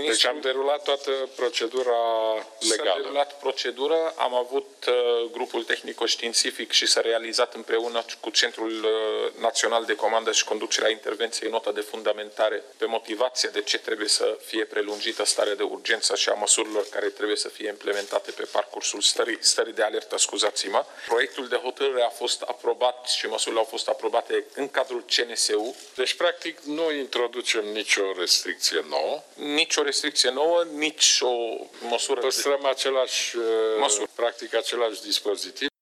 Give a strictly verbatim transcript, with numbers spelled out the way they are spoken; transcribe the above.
Ministrul... Deci am derulat toată procedura legală. S-a derulat procedură, am avut uh, grupul tehnico-științific și s-a realizat împreună cu Centrul uh, Național de Comandă și Conducere a Intervenției nota de fundamentare pe motivația de ce trebuie să fie prelungită starea de urgență și a măsurilor care trebuie să fie implementate pe parcursul stării, stării de alertă, scuzați-mă. Proiectul de hotărâre a fost aprobat și măsurile au fost aprobate în cadrul C N S U. Deci, practic, nu introducem nicio restricție nouă. Nici o restricție nouă, nici o măsură... Păstrăm de... același, măsură. practic, același dispozitiv.